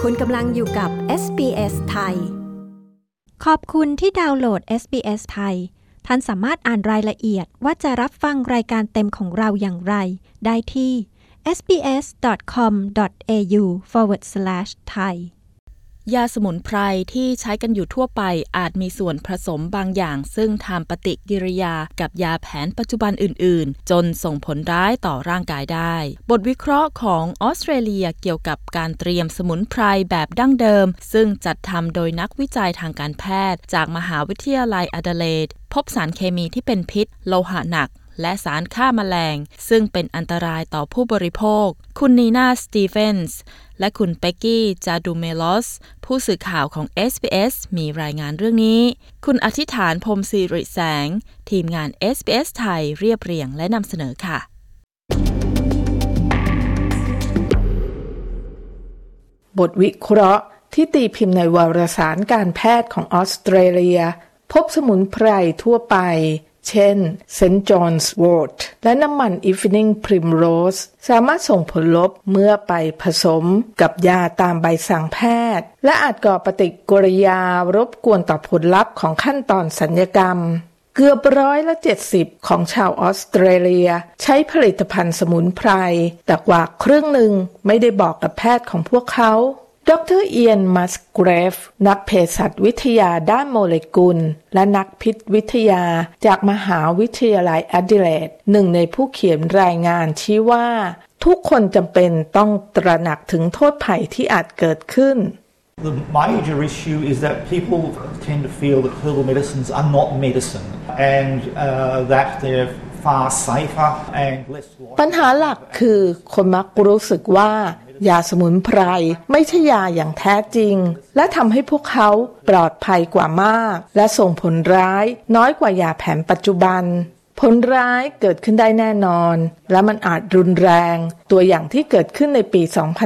คุณกำลังอยู่กับ SBS ไทยขอบคุณที่ดาวน์โหลด SBS ไทยท่านสามารถอ่านรายละเอียดว่าจะรับฟังรายการเต็มของเราอย่างไรได้ที่ sbs.com.au/thai ยาสมุนไพรที่ใช้กันอยู่ทั่วไปอาจมีส่วนผสมบางอย่างซึ่งทำปฏิกิริยากับยาแผนปัจจุบันอื่นๆจนส่งผลร้ายต่อร่างกายได้บทวิเคราะห์ของออสเตรเลียเกี่ยวกับการเตรียมสมุนไพรแบบดั้งเดิมซึ่งจัดทำโดยนักวิจัยทางการแพทย์จากมหาวิทยาลัยแอดิเลดพบสารเคมีที่เป็นพิษโลหะหนักและสารฆ่าแมลงซึ่งเป็นอันตรายต่อผู้บริโภคคุณนีน่าสตีเฟนส์และคุณเป็กกี้จาดูเมลอสผู้สื่อข่าวของ SBS มีรายงานเรื่องนี้คุณอธิษฐานพรหมศิริแสงทีมงาน SBS ไทยเรียบเรียงและนำเสนอค่ะบทวิเคราะห์ที่ตีพิมพ์ในวารสารการแพทย์ของออสเตรเลียพบสมุนไพรทั่วไปเช่น St. John's wort และน้ำมัน Evening Primrose สามารถส่งผลลบเมื่อไปผสมกับยาตามใบสั่งแพทย์และอาจก่อปฏิกิริยารบกวนต่อผลลัพธ์ของขั้นตอนศัลยกรรมเกือบ70%ของชาวออสเตรเลียใช้ผลิตภัณฑ์สมุนไพรแต่กว่าครึ่งหนึ่งไม่ได้บอกกับแพทย์ของพวกเขาดร.เอียน มัสเกรฟนักเภสัชวิทยาด้านโมเลกุลและนักพิษวิทยาจากมหาวิทยาลัยแอดิเลดหนึ่งในผู้เขียนรายงานชี้ว่าทุกคนจำเป็นต้องตระหนักถึงโทษภัยที่อาจเกิดขึ้น The major issue is that people tend to feel that herbal medicines are not medicine and that they're far safer and less likely ปัญหาหลักคือคนมักรู้สึกว่ายาสมุนไพรไม่ใช่ยาอย่างแท้จริงและทำให้พวกเขาปลอดภัยกว่ามากและส่งผลร้ายน้อยกว่ายาแผนปัจจุบันผลร้ายเกิดขึ้นได้แน่นอนและมันอาจรุนแรงตัวอย่างที่เกิดขึ้นในปี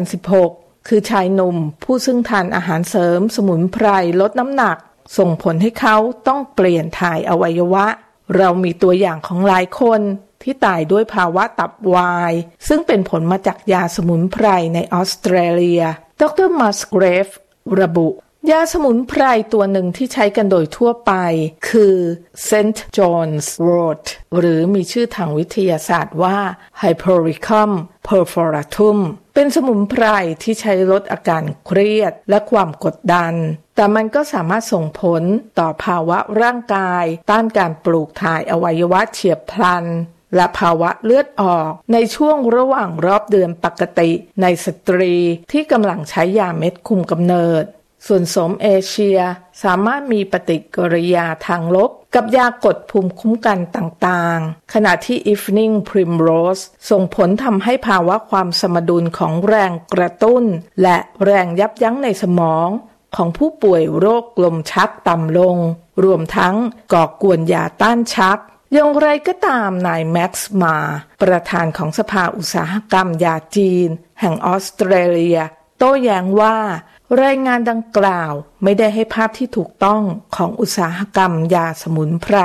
2016 คือชายหนุ่มผู้ซึ่งทานอาหารเสริมสมุนไพรลดน้ำหนักส่งผลให้เขาต้องเปลี่ยนถ่ายอวัยวะเรามีตัวอย่างของหลายคนที่ตายด้วยภาวะตับวายซึ่งเป็นผลมาจากยาสมุนไพรในออสเตรเลียดร.มัสเกรฟระบุยาสมุนไพรตัวหนึ่งที่ใช้กันโดยทั่วไปคือ St. John's wort หรือมีชื่อทางวิทยาศาสตร์ว่า Hypericum perforatum เป็นสมุนไพรที่ใช้ลดอาการเครียดและความกดดันแต่มันก็สามารถส่งผลต่อภาวะร่างกายต้านการปลูกถ่ายอวัยวะเฉียบพลันและภาวะเลือดออกในช่วงระหว่างรอบเดือนปกติในสตรีที่กำลังใช้ยาเม็ดคุมกำเนิดส่วนโสมเอเชียสามารถมีปฏิกิริยาทางลบกับยากดภูมิคุ้มกันต่างๆขณะที่ Evening Primrose ส่งผลทำให้ภาวะความสมดุลของแรงกระตุ้นและแรงยับยั้งในสมองของผู้ป่วยโรคลมชักต่ำลงรวมทั้งก่อกวนยาต้านชักอย่างไรก็ตามนายแม็กซ์มาประธานของสภาอุตสาหกรรมยาจีนแห่งออสเตรเลียโต้แย้งว่ารายงานดังกล่าวไม่ได้ให้ภาพที่ถูกต้องของอุตสาหกรรมยาสมุนไพร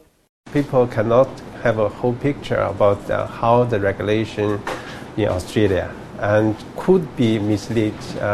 People cannot have a whole picture about how the regulation in Australia and could be mislead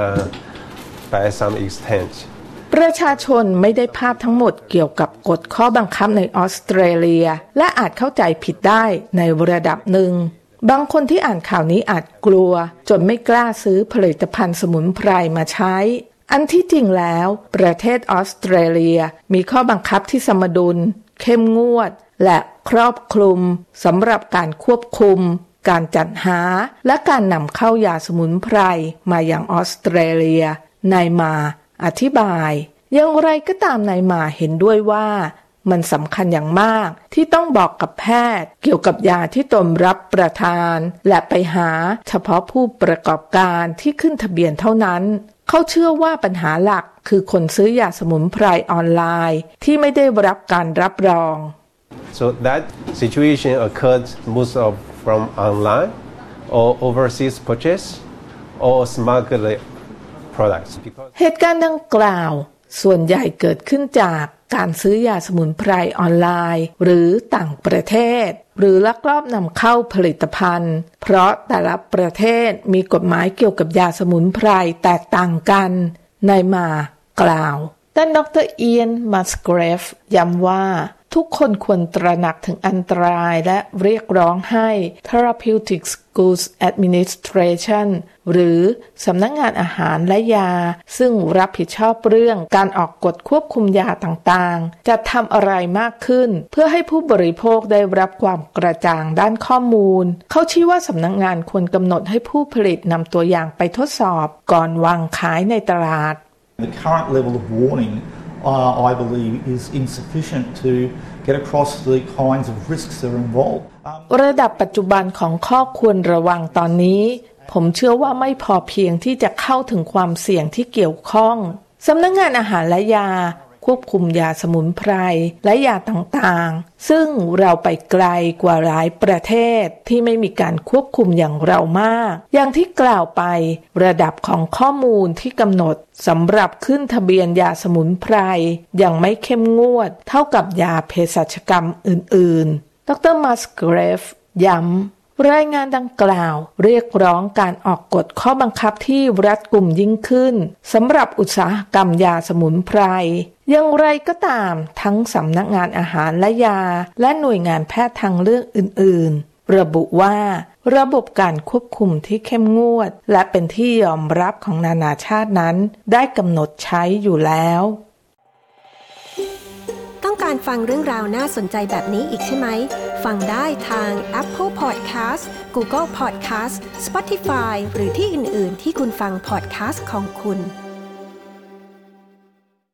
by some extent ประชาชนไม่ได้ภาพทั้งหมดเกี่ยวกับกฎข้อบังคับในออสเตรเลียและอาจเข้าใจผิดได้ในระดับหนึ่งบางคนที่อ่านข่าวนี้อาจกลัวจนไม่กล้าซื้อผลิตภัณฑ์สมุนไพรมาใช้อันที่จริงแล้วประเทศออสเตรเลียมีข้อบังคับที่สมดุลเข้มงวดและครอบคลุมสำหรับการควบคุมการจัดหาและการนำเข้ายาสมุนไพรมาอย่างออสเตรเลียนายมาอธิบายอย่างไรก็ตามนายมาเห็นด้วยว่ามันสำคัญอย่างมากที่ต้องบอกกับแพทย์เกี่ยวกับยาที่ตนรับประทานและไปหาเฉพาะผู้ประกอบการที่ขึ้นทะเบียนเท่านั้นเขาเชื่อว่าปัญหาหลักคือคนซื้อยาสมุนไพรออนไลน์ที่ไม่ได้รับการรับรอง So that situation occurred most of from online or overseas purchase or smuggled products เหตุการณ์ดังกล่าวส่วนใหญ่เกิดขึ้นจากการซื้อยาสมุนไพรออนไลน์หรือต่างประเทศหรือลักลอบนำเข้าผลิตภัณฑ์เพราะแต่ละประเทศมีกฎหมายเกี่ยวกับยาสมุนไพรแตกต่างกันนายมากล่าวด้านดร.เอียน มัสเกรฟย้ำว่าทุกคนควรตระหนักถึงอันตรายและเรียกร้องให้ Therapeutics Goods Administration หรือสำนักงานอาหารและยาซึ่งรับผิดชอบเรื่องการออกกฎควบคุมยาต่างๆจะทำอะไรมากขึ้นเพื่อให้ผู้บริโภคได้รับความกระจ่างด้านข้อมูลเขาชี้ว่าสำนักงานควรกำหนดให้ผู้ผลิตนำตัวอย่างไปทดสอบก่อนวางขายในตลาด The current level of warning, I believe, is insufficient to get across the kinds of risks that are involved. ระดับปัจจุบันของข้อควรระวังตอนนี้ผมเชื่อว่าไม่พอเพียงที่จะเข้าถึงความเสี่ยงที่เกี่ยวข้องสำนักงานอาหารและยาควบคุมยาสมุนไพรและยาต่างๆซึ่งเราไปไกลกว่าหลายประเทศที่ไม่มีการควบคุมอย่างเรามากอย่างที่กล่าวไประดับของข้อมูลที่กำหนดสำหรับขึ้นทะเบียนยาสมุนไพรยังไม่เข้มงวดเท่ากับยาเภสัชกรรมอื่นๆดร.มัสเกรฟย้ำรายงานดังกล่าวเรียกร้องการออกกฎข้อบังคับที่รัดกุมยิ่งขึ้นสำหรับอุตสาหกรรมยาสมุนไพรอย่างไรก็ตามทั้งสำนักงานอาหารและยาและหน่วยงานแพทย์ทางเลือกอื่นๆระบุว่าระบบการควบคุมที่เข้มงวดและเป็นที่ยอมรับของนานาชาตินั้นได้กำหนดใช้อยู่แล้วต้องการฟังเรื่องราวน่าสนใจแบบนี้อีกใช่ไหมฟังได้ทาง Apple Podcast Google Podcast Spotify หรือที่อื่นๆที่คุณฟัง podcast ของคุณ